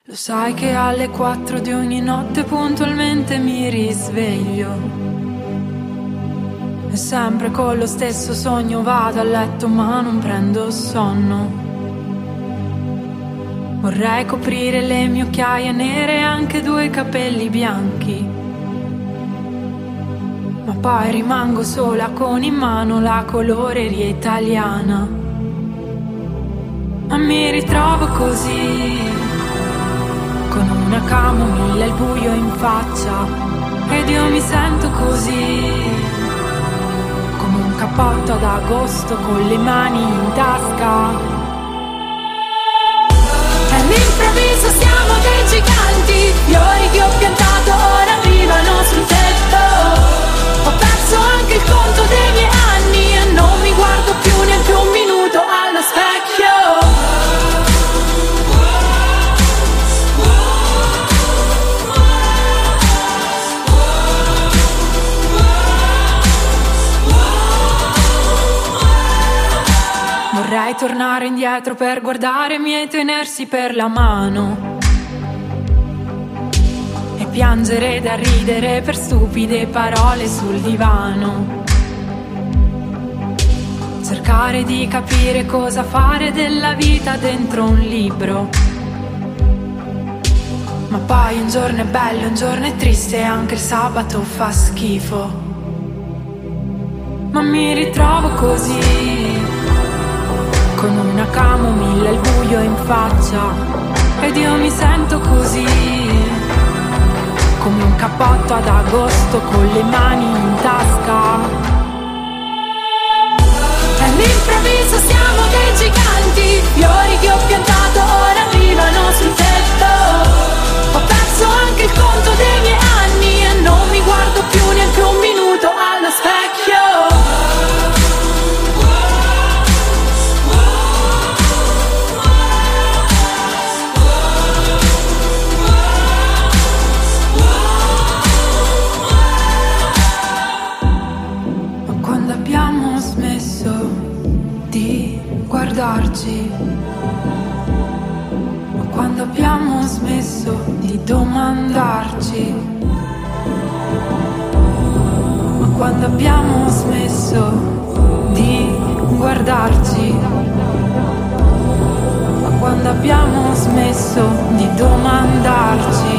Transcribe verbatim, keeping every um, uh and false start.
Lo sai che alle quattro di ogni notte puntualmente mi risveglio e sempre con lo stesso sogno vado a letto ma non prendo sonno. Vorrei coprire le mie occhiaie nere e anche due capelli bianchi, ma poi rimango sola con in mano la coloreria italiana. Ma mi ritrovo così, con una camomilla e il buio in faccia, ed io mi sento così, come un cappotto ad agosto con le mani in tasca. E all'improvviso siamo dei giganti, fiori che ho piantato ora arrivano sul tetto. Ho perso anche il conto dei miei anni e non mi guardo più neanche un minuto allo specchio. Vorrei tornare indietro per guardare i miei tenersi per la mano e piangere da ridere per stupide parole sul divano. Cercare di capire cosa fare della vita dentro un libro. Ma poi un giorno è bello, un giorno è triste e anche il sabato fa schifo. Ma mi ritrovo così, con una camomilla e il buio in faccia, ed io mi sento così, come un cappotto ad agosto con le mani in tasca. E all'improvviso siamo dei giganti, fiori che ho piantato ora arrivano sul tetto. Ho perso anche il conto dei miei anni e non mi guardo più neanche un minuto allo specchio. Guardarci, ma quando abbiamo smesso di domandarci, ma quando abbiamo smesso di guardarci, ma quando abbiamo smesso di domandarci.